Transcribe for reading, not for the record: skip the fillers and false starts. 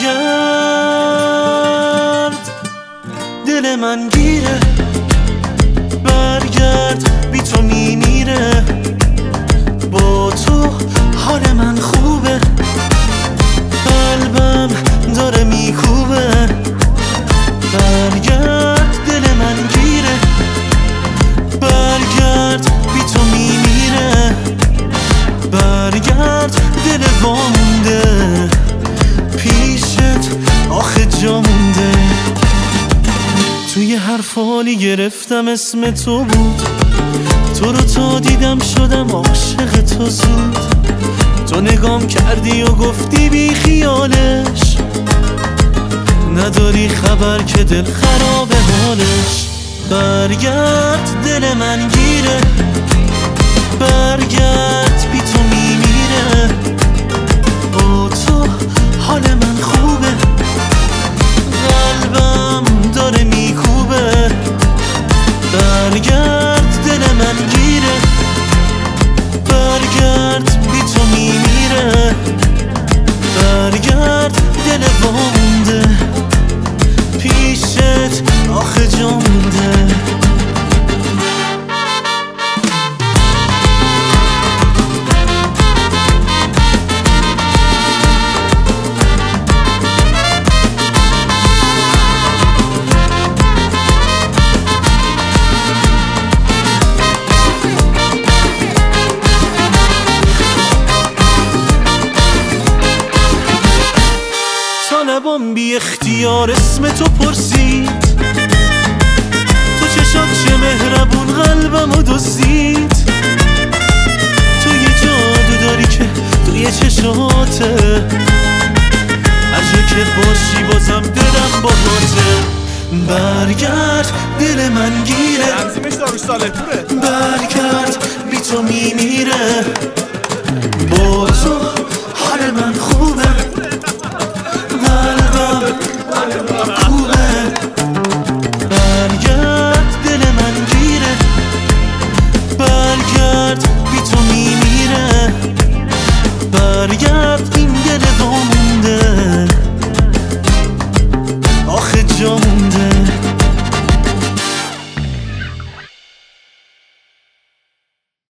برگرد دل من گیره، برگرد بی تو میمیره، با تو حال من خوبه، قلبم داره میکوبه. برگرد دل من گیره، برگرد بی تو میمیره، برگرد دل وامونده پیشت آخه جا مونده. توی هر فالی گرفتم اسم تو بود، تو رو تا دیدم شدم عاشق تو زود. تو نگام کردی و گفتی بی خیالش، نداری خبر که دل خراب حالش. برگرد دل من گیره، برگرد بی تو میمیره، با تو حال من خوبه، قلبم داره میکوبه. برگرد دل من گیره، برگرد بی تو میمیره، برگرد دل وامونده پیشت آخه جا مونده. لبام بی اختیار اسم تو پرسید، تو چشات چه مهربون قلبمو دزدید. تو یه جادو داری که توی چشاته، هر جا که باشی بازم دلم باهاته. برگرد دل من گیره، برگرد بی تو میمیره،